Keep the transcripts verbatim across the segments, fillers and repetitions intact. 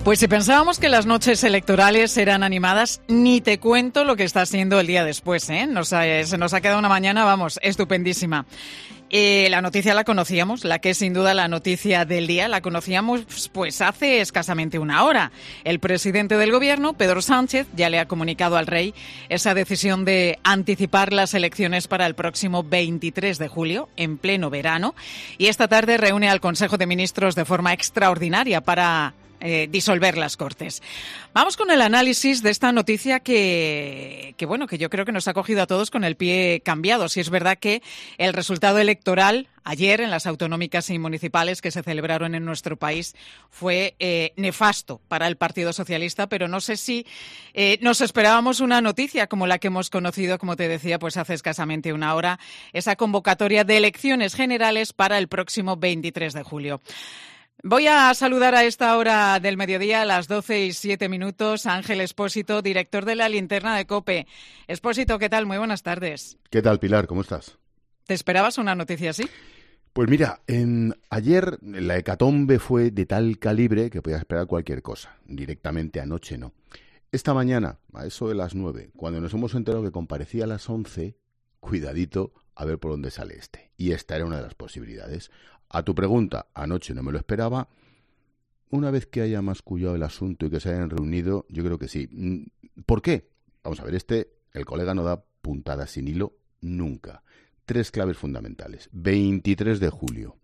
Pues si pensábamos que las noches electorales eran animadas, ni te cuento lo que está siendo el día después, ¿eh? Nos ha, se nos ha quedado una mañana, vamos, estupendísima. Eh, la noticia la conocíamos, la que es sin duda la noticia del día, la conocíamos pues hace escasamente una hora. El presidente del gobierno, Pedro Sánchez, ya le ha comunicado al rey esa decisión de anticipar las elecciones para el próximo veintitrés de julio, en pleno verano, y esta tarde reúne al Consejo de Ministros de forma extraordinaria para Eh, disolver las Cortes. Vamos con el análisis de esta noticia que, que, bueno, que yo creo que nos ha cogido a todos con el pie cambiado. Si es verdad que el resultado electoral ayer en las autonómicas y municipales que se celebraron en nuestro país fue eh, nefasto para el Partido Socialista, pero no sé si eh, nos esperábamos una noticia como la que hemos conocido, como te decía, pues hace escasamente una hora, esa convocatoria de elecciones generales para el próximo veintitrés de julio. Voy a saludar a esta hora del mediodía, a las doce y siete minutos, a Ángel Expósito, director de La Linterna de COPE. Expósito, ¿qué tal? Muy buenas tardes. ¿Qué tal, Pilar? ¿Cómo estás? ¿Te esperabas una noticia así? Pues mira, en, ayer la hecatombe fue de tal calibre que podías esperar cualquier cosa. Directamente anoche no. Esta mañana, a eso de las nueve, cuando nos hemos enterado que comparecía a las once, cuidadito a ver por dónde sale este. Y esta era una de las posibilidades. A tu pregunta, anoche no me lo esperaba. Una vez que haya mascullado el asunto y que se hayan reunido, yo creo que sí. ¿Por qué? Vamos a ver, este, el colega no da puntadas sin hilo nunca. Tres claves fundamentales. veintitrés de julio.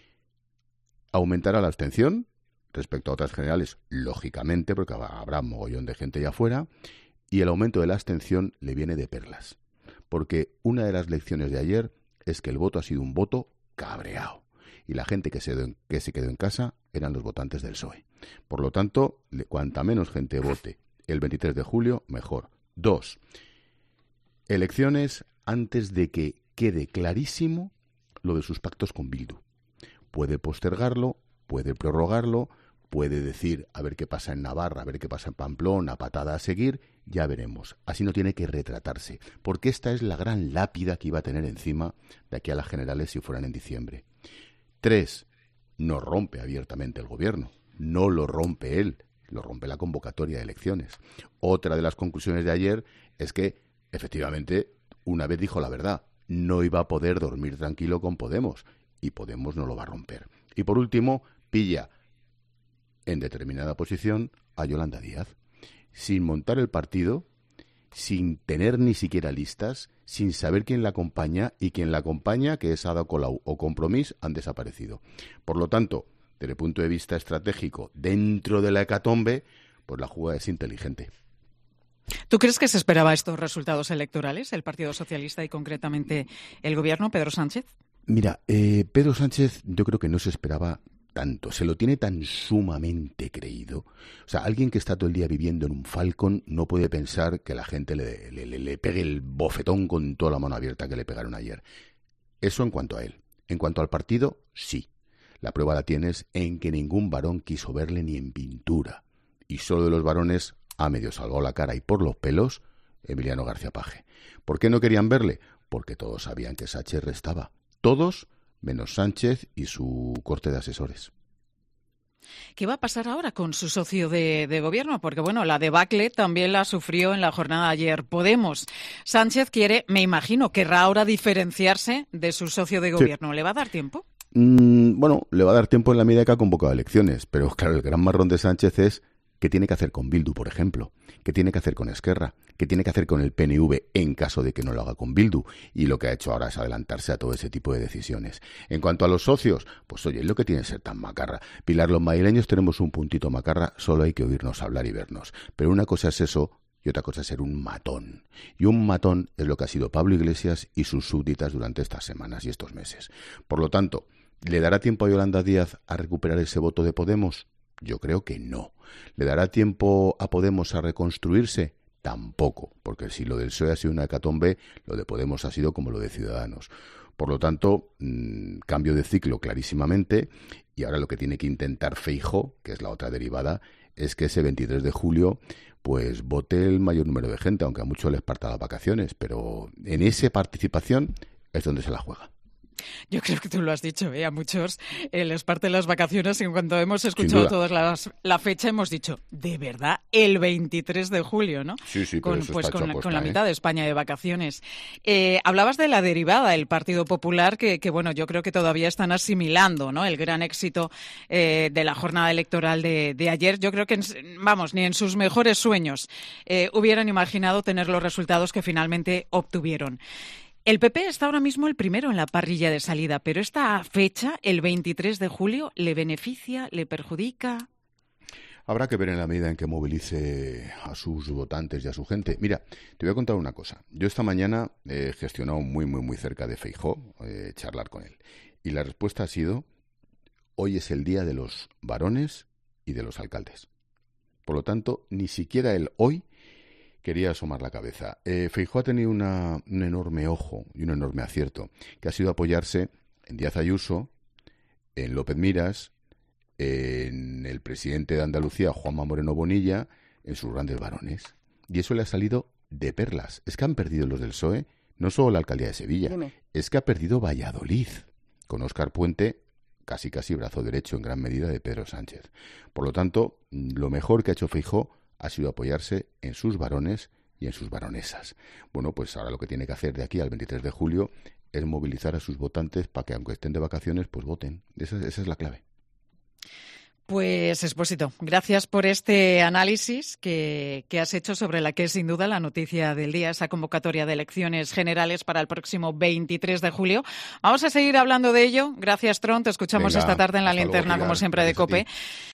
Aumentará la abstención respecto a otras generales, lógicamente, porque habrá mogollón de gente allá afuera. Y el aumento de la abstención le viene de perlas. Porque una de las lecciones de ayer es que el voto ha sido un voto cabreado. Y la gente que se, que se quedó en casa eran los votantes del P S O E. Por lo tanto, cuanta menos gente vote el veintitrés de julio, mejor. Dos, elecciones antes de que quede clarísimo lo de sus pactos con Bildu. Puede postergarlo, puede prorrogarlo, puede decir a ver qué pasa en Navarra, a ver qué pasa en Pamplona, patada a seguir, ya veremos. Así no tiene que retratarse, porque esta es la gran lápida que iba a tener encima de aquí a las generales si fueran en diciembre. Tres, no rompe abiertamente el gobierno, no lo rompe él, lo rompe la convocatoria de elecciones. Otra de las conclusiones de ayer es que, efectivamente, una vez dijo la verdad, no iba a poder dormir tranquilo con Podemos, y Podemos no lo va a romper. Y por último, pilla en determinada posición a Yolanda Díaz, sin montar el partido, sin tener ni siquiera listas, sin saber quién la acompaña, y quien la acompaña, que es Ada Colau o Compromís, han desaparecido. Por lo tanto, desde el punto de vista estratégico, dentro de la hecatombe, pues la jugada es inteligente. ¿Tú crees que se esperaba estos resultados electorales, el Partido Socialista y concretamente el gobierno, Pedro Sánchez? Mira, eh, Pedro Sánchez yo creo que no se esperaba tanto, se lo tiene tan sumamente creído. O sea, alguien que está todo el día viviendo en un Falcon no puede pensar que la gente le, le, le, le pegue el bofetón con toda la mano abierta que le pegaron ayer. Eso en cuanto a él. En cuanto al partido, sí. La prueba la tienes en que ningún varón quiso verle ni en pintura. Y solo de los varones ha medio salvado la cara y por los pelos Emiliano García Paje. ¿Por qué no querían verle? Porque todos sabían que Sánchez restaba. Todos menos Sánchez y su corte de asesores. ¿Qué va a pasar ahora con su socio de, de gobierno? Porque, bueno, la debacle también la sufrió en la jornada de ayer Podemos. Sánchez quiere, me imagino, querrá ahora diferenciarse de su socio de gobierno. Sí. ¿Le va a dar tiempo? Mm, bueno, le va a dar tiempo en la medida que ha convocado elecciones. Pero, claro, el gran marrón de Sánchez es qué tiene que hacer con Bildu, por ejemplo. ¿Qué tiene que hacer con Esquerra? ¿Qué tiene que hacer con el P N V en caso de que no lo haga con Bildu? Y lo que ha hecho ahora es adelantarse a todo ese tipo de decisiones. En cuanto a los socios, pues oye, lo que tiene que ser tan macarra. Pilar, los madrileños tenemos un puntito macarra, solo hay que oírnos hablar y vernos. Pero una cosa es eso y otra cosa es ser un matón. Y un matón es lo que ha sido Pablo Iglesias y sus súbditas durante estas semanas y estos meses. Por lo tanto, ¿le dará tiempo a Yolanda Díaz a recuperar ese voto de Podemos? Yo creo que no. ¿Le dará tiempo a Podemos a reconstruirse? Tampoco, porque si lo del P S O E ha sido una hecatombe, lo de Podemos ha sido como lo de Ciudadanos. Por lo tanto, mmm, cambio de ciclo clarísimamente, y ahora lo que tiene que intentar Feijóo, que es la otra derivada, es que ese veintitrés de julio pues vote el mayor número de gente, aunque a muchos les parta las vacaciones, pero en esa participación es donde se la juega. Yo creo que tú lo has dicho, ¿eh? A muchos eh, les parte las vacaciones y cuando hemos escuchado todas las, la fecha hemos dicho, de verdad, el veintitrés de julio, ¿no? Sí, sí, con, pero eso pues está con, hecho la, aposta, con la ¿eh? mitad de España de vacaciones. Eh, hablabas de la derivada, el Partido Popular, que, que bueno, yo creo que todavía están asimilando, ¿no? El gran éxito eh, de la jornada electoral de, de ayer. Yo creo que, vamos, ni en sus mejores sueños eh, hubieran imaginado tener los resultados que finalmente obtuvieron. El P P está ahora mismo el primero en la parrilla de salida, pero esta fecha, el veintitrés de julio, ¿le beneficia, le perjudica? Habrá que ver en la medida en que movilice a sus votantes y a su gente. Mira, te voy a contar una cosa. Yo esta mañana he gestionado muy, muy, muy cerca de Feijóo, eh, charlar con él. Y la respuesta ha sido, hoy es el día de los varones y de los alcaldes. Por lo tanto, ni siquiera él hoy quería asomar la cabeza. Eh, Feijóo ha tenido una, un enorme ojo y un enorme acierto, que ha sido apoyarse en Díaz Ayuso, en López Miras, en el presidente de Andalucía, Juanma Moreno Bonilla, en sus grandes varones. Y eso le ha salido de perlas. Es que han perdido los del P S O E, no solo la alcaldía de Sevilla, Dime. es que ha perdido Valladolid, con Óscar Puente, casi casi brazo derecho en gran medida de Pedro Sánchez. Por lo tanto, lo mejor que ha hecho Feijóo ha sido apoyarse en sus varones y en sus varonesas. Bueno, pues ahora lo que tiene que hacer de aquí al veintitrés de julio es movilizar a sus votantes para que, aunque estén de vacaciones, pues voten. Esa, esa es la clave. Pues, Expósito, gracias por este análisis que, que has hecho sobre la que es sin duda la noticia del día, esa convocatoria de elecciones generales para el próximo veintitrés de julio. Vamos a seguir hablando de ello. Gracias, Tron. Te escuchamos Venga, esta tarde en la linterna, luego, como siempre, gracias de COPE.